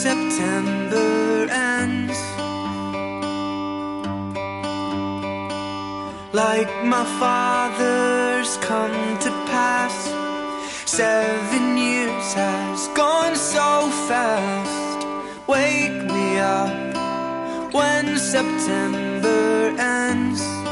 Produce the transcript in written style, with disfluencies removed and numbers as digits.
September ends. Like my father's come to pass, 7 years has gone so fast. Wake me up when September ends.